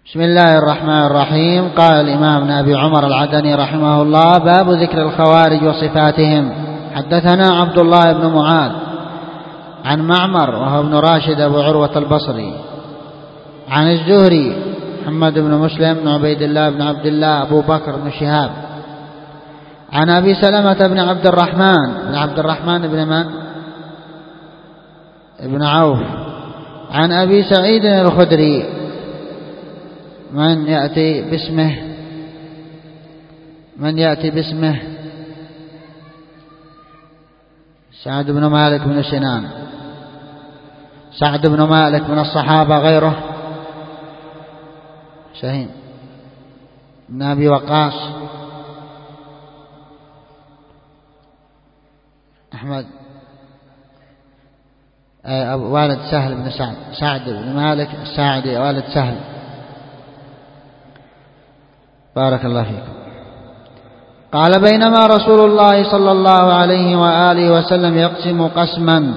بسم الله الرحمن الرحيم. قال الإمام ابن أبي عمر العدني رحمه الله: باب ذكر الخوارج وصفاتهم. حدثنا عبد الله بن معاذ عن معمر وهو ابن راشد أبو عروة البصري عن الزهري محمد بن مسلم بن عبيد الله بن عبد الله أبو بكر بن شهاب عن أبي سلمة بن عبد الرحمن بن من؟ ابن عوف عن أبي سعيد الخدري. من يأتي باسمه؟ سعد بن مالك بن سنان. سعد بن مالك من الصحابة غيره؟ شهيم بن أبي وقاص. أحمد والد سهل بن سعد. سعد بن مالك الساعدي والد سهل. بارك الله فيكم. قال: بينما رسول الله صلى الله عليه وآله وسلم يقسم قسما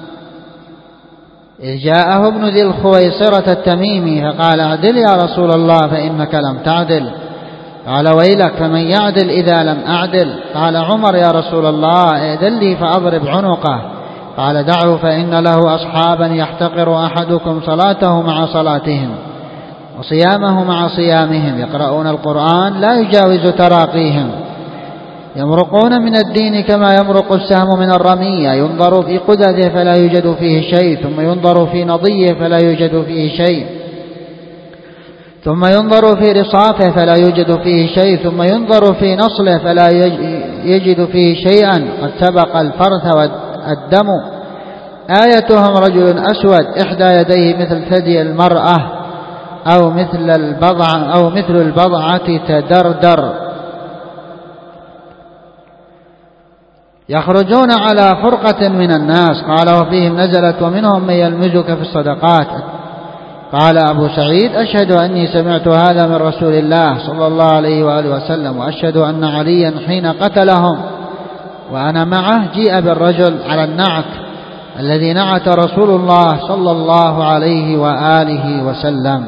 إذ جاءه ابن ذي الخويصرة التميمي فقال: اعدل يا رسول الله فإنك لم تعدل. قال: ويلك فمن يعدل إذا لم أعدل؟ قال عمر: يا رسول الله اعدل لي فأضرب عنقه. قال: دعه فإن له أصحابا يحتقر أحدكم صلاته مع صلاتهم وصيامه مع صيامهم، يقرؤون القرآن لا يجاوز تراقيهم، يمرقون من الدين كما يمرق السهم من الرمية، ينظر في قدده فلا يوجد فيه شيء، ثم ينظر في نضيه فلا يوجد فيه شيء، ثم ينظر في رصافه فلا يوجد فيه شيء، ثم ينظر في نصله فلا يجد فيه شيئا، قد سبق الفرث والدم. آيتهم رجل أسود إحدى يديه مثل ثدي المرأة أو مثل البضعة تدردر، يخرجون على فرقة من الناس. قال: وفيهم نزلت ومنهم من يلمزك في الصدقات. قال أبو سعيد: أشهد أني سمعت هذا من رسول الله صلى الله عليه وآله وسلم، وأشهد أن عليا حين قتلهم وأنا معه جيء بالرجل على النعت الذي نعت رسول الله صلى الله عليه وآله وسلم.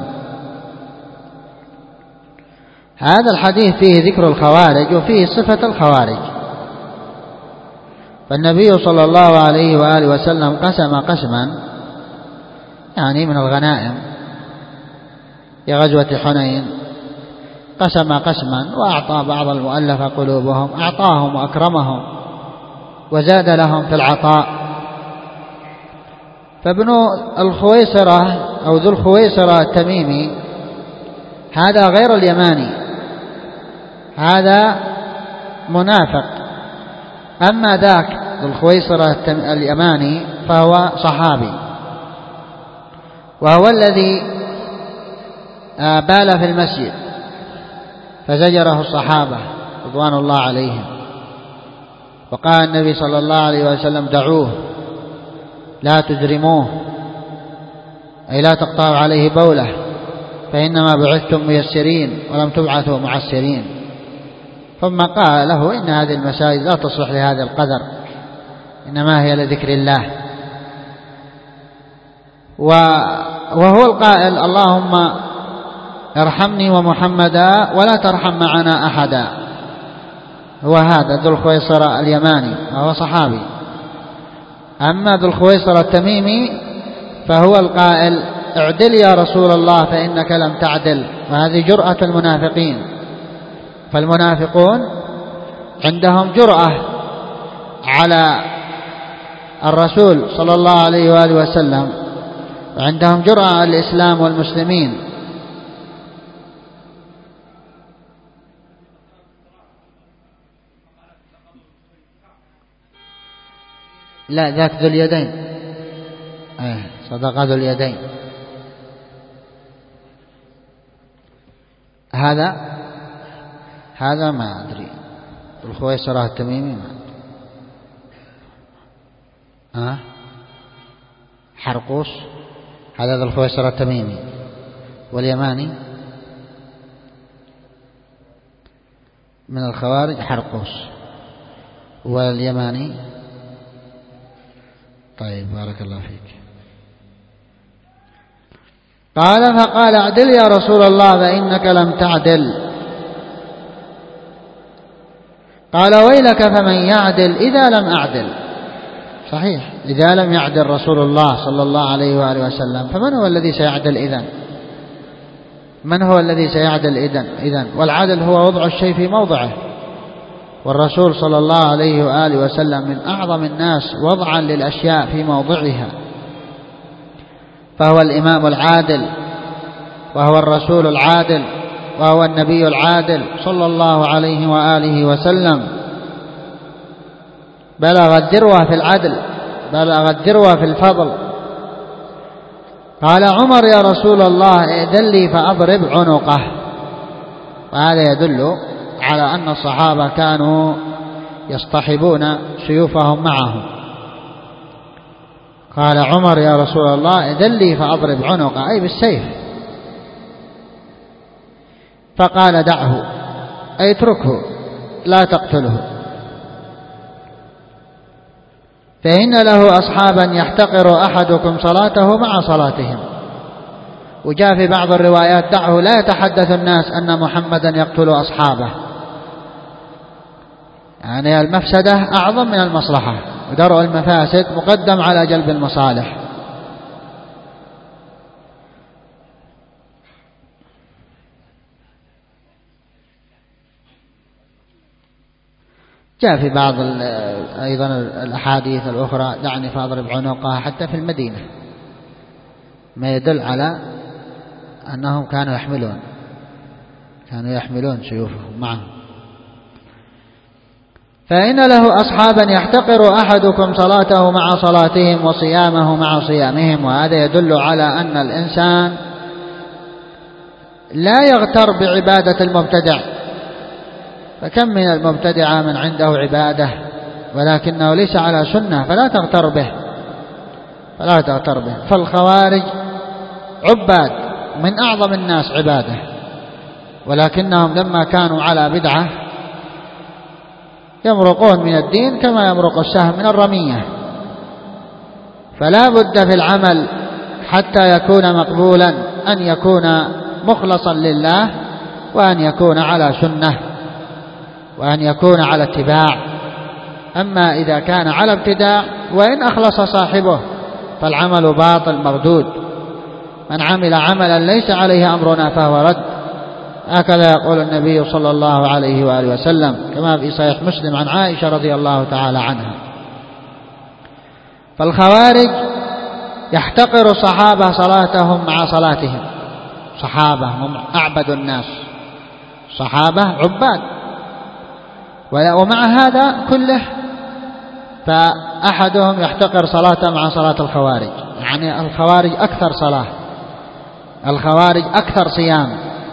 هذا الحديث فيه ذكر الخوارج وفيه صفة الخوارج. فالنبي صلى الله عليه وآله وسلم قسم قسما يعني من الغنائم في غزوة حنين، قسم قسما وأعطى بعض المؤلفة قلوبهم، أعطاهم وأكرمهم وزاد لهم في العطاء. فابن الخويصرة أو ذو الخويصرة التميمي هذا غير اليماني، هذا منافق. أما ذاك ذو الخويصرة اليماني فهو صحابي، وهو الذي بال في المسجد فزجره الصحابة رضوان الله عليهم، وقال النبي صلى الله عليه وسلم: دعوه لا تجرموه، أي لا تقطعوا عليه بوله، فإنما بعثتم ميسرين ولم تبعثوا معسرين. ثم قال له: إن هذه المساجد لا تصلح لهذا القدر، إنما هي لذكر الله. وهو القائل: اللهم ارحمني ومحمدا ولا ترحم معنا أحدا. هو هذا ذو الخويصرة اليماني وهو صحابي. أما ذو الخويصرة التميمي فهو القائل: اعدل يا رسول الله فإنك لم تعدل. وهذه جرأة المنافقين. فالمنافقون عندهم جرأة على الرسول صلى الله عليه وآله وسلم، وعندهم جرأة على الإسلام والمسلمين. لا، ذاك ذو اليدين، صدق ذو اليدين. هذا ما أدري. الخويصرة التميمي ما أدري. حرقوس هذا ذو الخويصرة التميمي. واليماني من الخوارج حرقوس، واليماني. طيب، بارك الله فيك. قال فقال اعدل يا رسول الله فإنك لم تعدل. قال ويلك فمن يعدل إذا لم أعدل. صحيح، إذا لم يعدل رسول الله صلى الله عليه وآله وسلم فمن هو الذي سيعدل إذن؟ من هو الذي سيعدل إذن؟ والعدل هو وضع الشيء في موضعه، والرسول صلى الله عليه وآله وسلم من أعظم الناس وضعا للأشياء في موضعها، فهو الإمام العادل، وهو الرسول العادل، وهو النبي العادل صلى الله عليه وآله وسلم. بلغ الذروة في العدل، بلغ الذروة في الفضل. قال عمر يا رسول الله ائذن لي فأضرب عنقه. وهذا يدل على أن الصحابة كانوا يصطحبون سيوفهم معهم. قال عمر يا رسول الله ائذن لي فأضرب عنقه، أي بالسيف. فقال دعه، أي اتركه لا تقتله، فإن له أصحابا يحتقر أحدكم صلاته مع صلاتهم. وجاء في بعض الروايات دعه لا يتحدث الناس أن محمدا يقتل أصحابه، يعني المفسدة أعظم من المصلحة، ودرء المفاسد مقدم على جلب المصالح. جاء في بعض أيضا الأحاديث الأخرى دعني فأضرب عنقها، حتى في المدينة، ما يدل على أنهم كانوا يحملون سيوفهم معهم. فإن له أصحابا يحتقر أحدكم صلاته مع صلاتهم وصيامه مع صيامهم. وهذا يدل على أن الإنسان لا يغتر بعبادة المبتدع، فكم من المبتدع من عنده عبادة ولكنه ليس على سنة، فلا تغتر به. فالخوارج عباد من أعظم الناس عبادة، ولكنهم لما كانوا على بدعة يمرقون من الدين كما يمرق السهم من الرمية. فلا بد في العمل حتى يكون مقبولا أن يكون مخلصا لله، وأن يكون على سنة، وأن يكون على اتباع. أما إذا كان على ابتداع وإن أخلص صاحبه فالعمل باطل مردود. من عمل عملا ليس عليه أمرنا فهو رد، هكذا يقول النبي صلى الله عليه وآله وسلم كما في صحيح مسلم عن عائشة رضي الله تعالى عنها. فالخوارج يحتقر الصحابة صلاتهم مع صلاتهم، صحابة هم أعبد الناس، صحابة عباد، ومع هذا كله فأحدهم يحتقر صلاته مع صلاة الخوارج. يعني الخوارج أكثر صلاة، الخوارج أكثر صيام،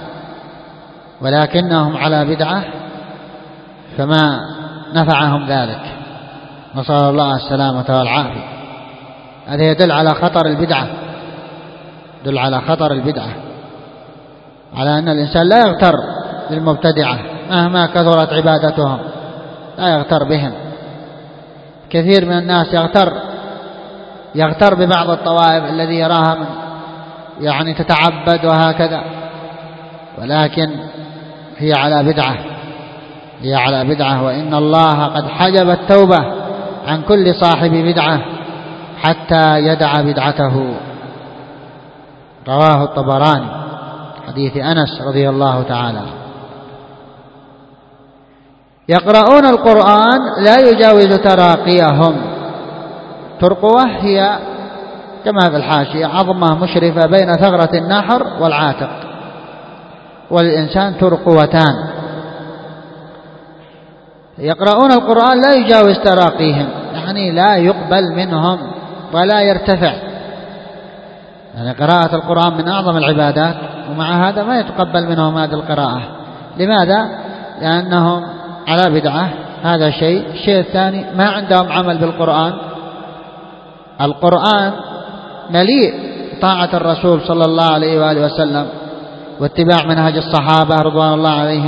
ولكنهم على بدعة فما نفعهم ذلك، نسأل الله السلامة والعافية. هذا يدل على خطر البدعة، يدل على خطر البدعة، على أن الإنسان لا يغتر للمبتدعة مهما كثرت عبادتهم، لا يغتر بهم. كثير من الناس يغتر ببعض الطوائف الذي يراها من يعني تتعبد وهكذا، ولكن هي على بدعة، وإن الله قد حجب التوبة عن كل صاحب بدعة حتى يدع بدعته. رواه الطبراني حديث أنس رضي الله تعالى. يقرؤون القرآن لا يجاوز تراقيهم. ترقوة هي كما في الحاشية عظمة مشرفة بين ثغرة النحر والعاتق، والإنسان ترقوتان. يقرؤون القرآن لا يجاوز تراقيهم، يعني لا يقبل منهم ولا يرتفع. يعني قراءة القرآن من أعظم العبادات، ومع هذا ما يتقبل منهم هذه القراءة. لماذا؟ لأنهم على بدعة، هذا شيء. الشيء الثاني ما عندهم عمل بالقرآن. القرآن مليء طاعة الرسول صلى الله عليه وآله وسلم واتباع منهج الصحابة رضوان الله عليهم،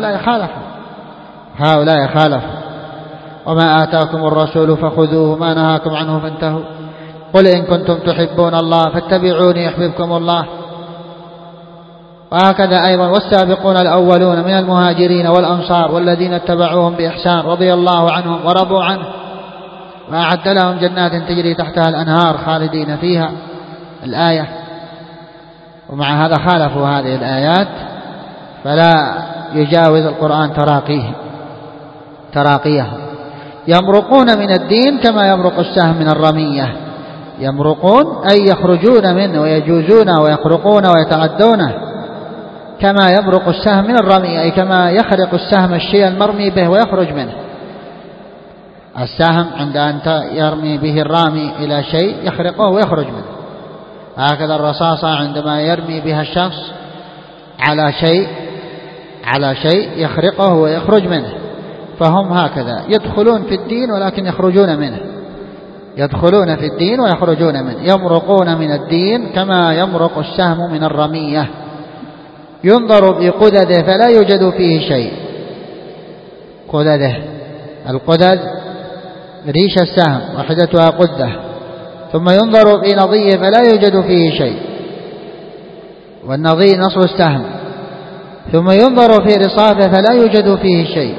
وهؤلاء خالفوا. وما آتاكم الرسول فخذوه ما نهاكم عنه فانتهوا، قل إن كنتم تحبون الله فاتبعوني يحببكم الله وهكذا أيضا والسابقون الأولون من المهاجرين والأنصار والذين اتبعوهم بإحسان رضي الله عنهم ورضوا عنه وأعد لهم جنات تجري تحتها الأنهار خالدين فيها الآية. ومع هذا خالفوا هذه الآيات فلا يجاوز القرآن تراقيهم. يمرقون من الدين كما يمرق السهم من الرمية. يمرقون أي يخرجون منه ويجوزون ويخرقون ويتعدونه كما يمرق السهم من الرمية، أي كما يخرق السهم الشيء المرمي به ويخرج منه. السهم عند أن يرمي به الرامي إلى شيء يخرقه ويخرج منه، هكذا الرصاصة عندما يرمي بها الشخص على شيء يخرقه ويخرج منه. فهم هكذا يدخلون في الدين ولكن يخرجون منه، يدخلون في الدين ويخرجون منه. يمرقون من الدين كما يمرق السهم من الرمية. ينظر بقدده فلا يوجد فيه شيء. قدده، القدد ريش السهم وحدتها قدة، ثم ينظر في نضيه فلا يوجد فيه شيء، والنضي نصل السهم، ثم ينظر في رصافه فلا يوجد فيه شيء،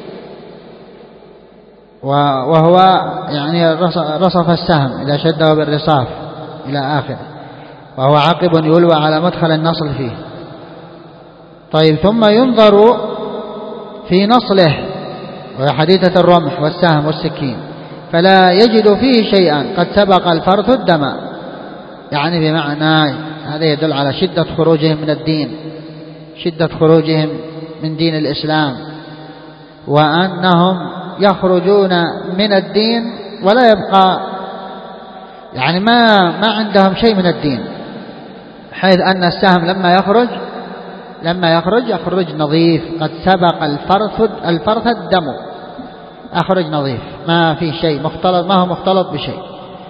وهو يعني رصف السهم إذا شده بالرصاف إلى آخره، وهو عقب يلوى على مدخل النصل فيه. طيب ثم ينظر في نصله وهي حديدة الرمح والسهم والسكين فلا يجد فيه شيئا قد سبق الفرث الدم، يعني بمعنى هذا يدل على شدة خروجهم من الدين، شدة خروجهم من دين الإسلام، وأنهم يخرجون من الدين ولا يبقى يعني ما عندهم شيء من الدين، حيث أن السهم لما يخرج نظيف قد سبق الفرث الدم، أخرج نظيف ما في شيء مختلط، ما هو مختلط بشيء.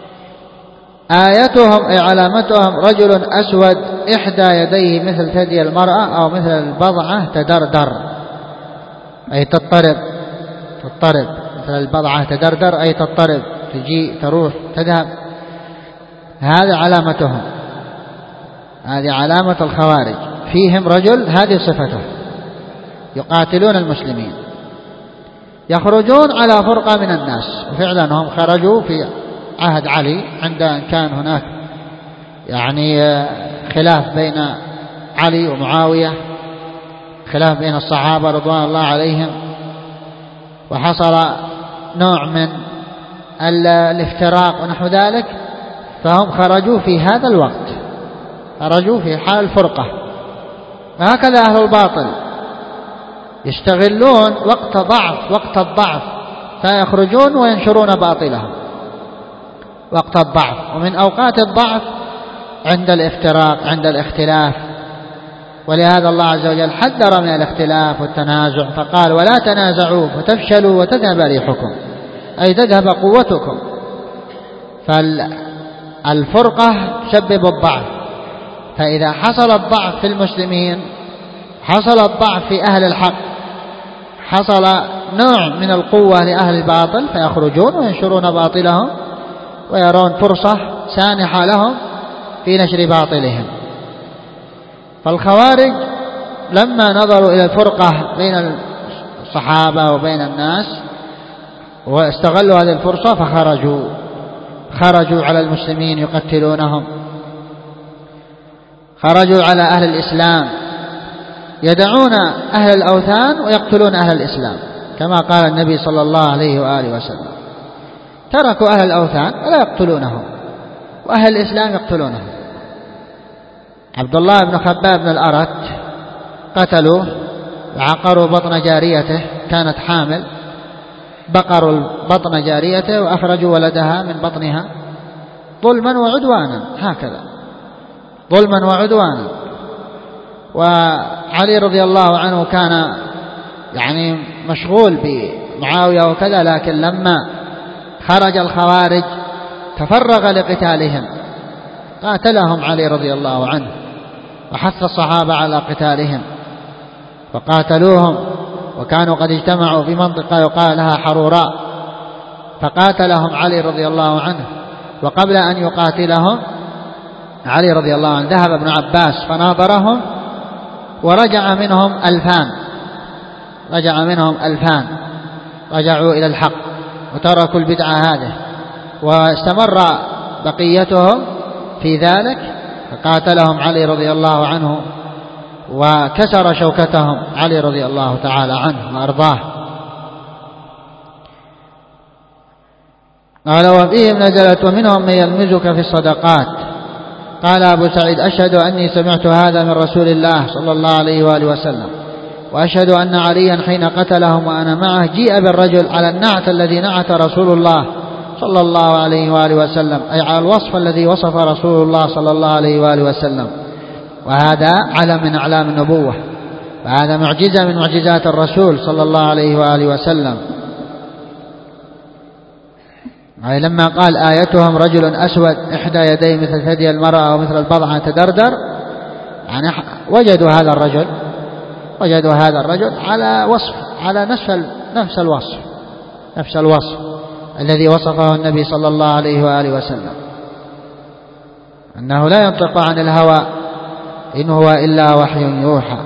آيتهم أي علامتهم رجل أسود إحدى يديه مثل ثدي المرأة أو مثل البضعة تدردر، أي تضطرب مثل البضعة تدردر أي تضطرب، تجي تروح تذهب. هذه علامتهم، هذه علامة الخوارج. فيهم رجل هذه صفته، يقاتلون المسلمين، يخرجون على فرقة من الناس. وفعلا هم خرجوا في عهد علي عند أن كان هناك يعني خلاف بين علي ومعاوية، خلاف بين الصحابة رضوان الله عليهم، وحصل نوع من الافتراق ونحو ذلك، فهم خرجوا في هذا الوقت، خرجوا في حال الفرقة. وهكذا أهل الباطل يستغلون وقت الضعف فيخرجون وينشرون باطلهم وقت الضعف. ومن أوقات الضعف عند الافتراق، عند الاختلاف. ولهذا الله عز وجل حذر من الاختلاف والتنازع فقال ولا تنازعوا فتفشلوا وتذهب ريحكم، أي تذهب قوتكم. فالفرقة تسبب الضعف، فإذا حصل الضعف في المسلمين حصل الضعف في أهل الحق، حصل نوع من القوة لأهل الباطل فيخرجون وينشرون باطلهم ويرون فرصة سانحة لهم في نشر باطلهم. فالخوارج لما نظروا إلى الفرقة بين الصحابة وبين الناس واستغلوا هذه الفرصة خرجوا على المسلمين يقتلونهم، خرجوا على أهل الإسلام، يدعون أهل الأوثان ويقتلون أهل الإسلام، كما قال النبي صلى الله عليه وآله وسلم تركوا أهل الأوثان ولا يقتلونهم، وأهل الإسلام يقتلونهم. عبد الله بن خباب بن الأرت قتلوه وعقروا بطن جاريته، كانت حامل، بقروا بطن جاريته وأخرجوا ولدها من بطنها ظلما وعدوانا، هكذا ظلما وعدوانا. وعلي رضي الله عنه كان يعني مشغول بمعاوية وكذا، لكن لما خرج الخوارج تفرغ لقتالهم، قاتلهم علي رضي الله عنه وحث الصحابة على قتالهم فقاتلوهم، وكانوا قد اجتمعوا في منطقة يقال لها حروراء، فقاتلهم علي رضي الله عنه. وقبل أن يقاتلهم علي رضي الله عنه ذهب ابن عباس فناظرهم ورجع منهم 2000 رجعوا إلى الحق وتركوا البدعة هذه، واستمر بقيتهم في ذلك، فقاتلهم علي رضي الله عنه وكسر شوكتهم علي رضي الله تعالى عنه وأرضاه. قال وفيهم نزلت ومنهم من يلمزك في الصدقات. قال أبو سعيد أشهد أني سمعت هذا من رسول الله صلى الله عليه وآله وسلم، وأشهد أن عليا حين قتلهم وأنا معه جيء بالرجل على النعت الذي نعت رسول الله صلى الله عليه وآله وسلم، أي على الوصف الذي وصف رسول الله صلى الله عليه وآله وسلم، وهذا علم من أعلام النبوة، وهذا معجزة من معجزات الرسول صلى الله عليه وآله وسلم. أي لما قال آيتهم رجل أسود إحدى يديه مثل ثدي المرأة أو مثل البضعة تدردر، يعني وجدوا هذا الرجل على وصف، على نفس الوصف الذي وصفه النبي صلى الله عليه وآله وسلم، أنه لا ينطق عن الهوى إن هو إلا وحي يوحى.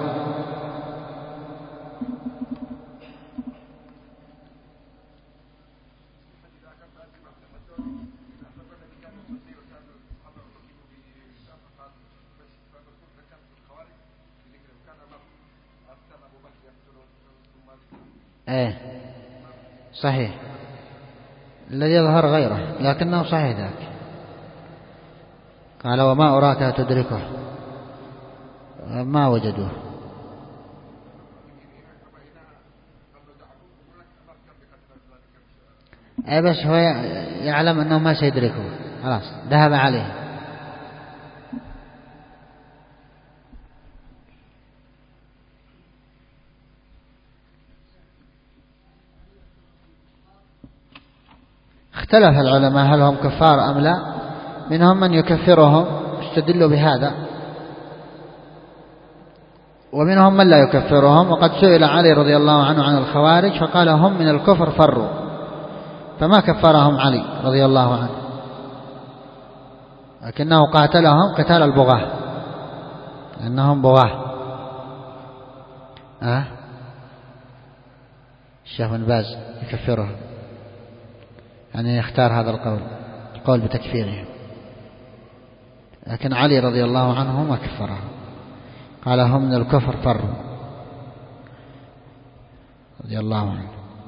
صحيح، الذي يظهر غيره لكنه صحيح ذاك. قال وما أراك تدركه، ما وجدوه. بس هو يعلم أنه ما سيدركه، خلاص ذهب عليه. اختلف العلماء هل هم كفار أم لا، منهم من يكفرهم استدلوا بهذا، ومنهم من لا يكفرهم. وقد سئل علي رضي الله عنه عن الخوارج فقال هم من الكفر فروا، فما كفرهم علي رضي الله عنه، لكنه قاتلهم قتال البغاة، لأنهم بغاة. الشيخ بن باز يكفرهم، يعني يختار هذا القول بتكفيرهم، لكن علي رضي الله عنه ما كفرهم، قال هم من الكفر فروا رضي الله عنه.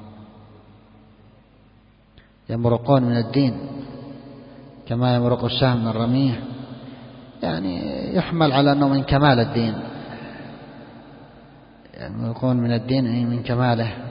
يمرقون من الدين كما يمرق السهم من الرمية، يعني يحمل على أنه من كمال الدين، يمرقون من الدين أي من كماله.